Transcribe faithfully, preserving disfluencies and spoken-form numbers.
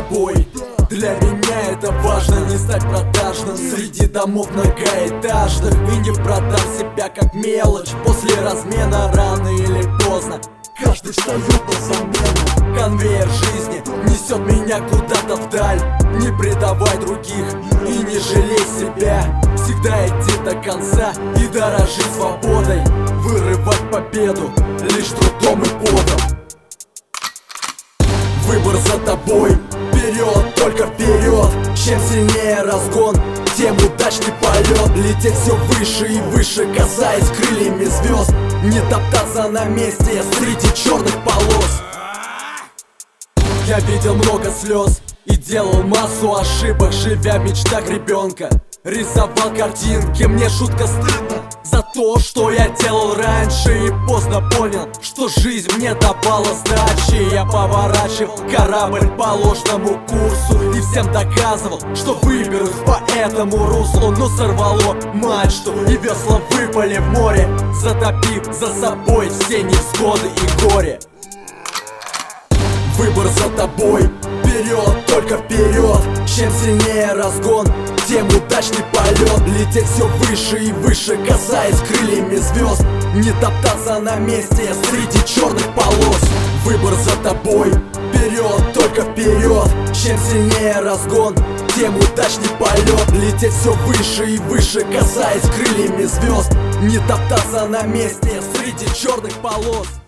тобой. Для меня это важно, не стать продажным среди домов многоэтажных. И не продам себя как мелочь после размена рано или поздно. Каждый встает на замену. Конвейер жизни несет меня куда-то вдаль. Не предавай других и не жалей себя. Всегда идти до конца и дорожить свободой. Вырывать победу лишь трудом и потом. Выбор за тобой, вперед, только вперед. Чем сильнее разгон, тем удачней полет. Лететь все выше и выше, касаясь крыльями звезд. Не топтаться на месте среди черных полос. Я видел много слез и делал массу ошибок, живя в мечтах ребенка. Рисовал картинки, мне шутко стыдно за то, что я делал раньше. И поздно понял, что жизнь мне давала сдачи. Я поворачивал корабль по ложному курсу и всем доказывал, что выберусь по этому руслу. Но сорвало мачту и весла выпали в море, затопив за собой все невзгоды и горе. Выбор за тобой, вперед, только вперед. Чем сильнее разгон, тем удачней полет. Лететь все выше и выше, касаясь крыльями звезд. Не топтаться на месте среди черных полос. Выбор за тобой, вперед, только вперед. Чем сильнее разгон, тем удачней полет. Лететь все выше и выше, касаясь крыльями звезд. Не топтаться на месте среди черных полос.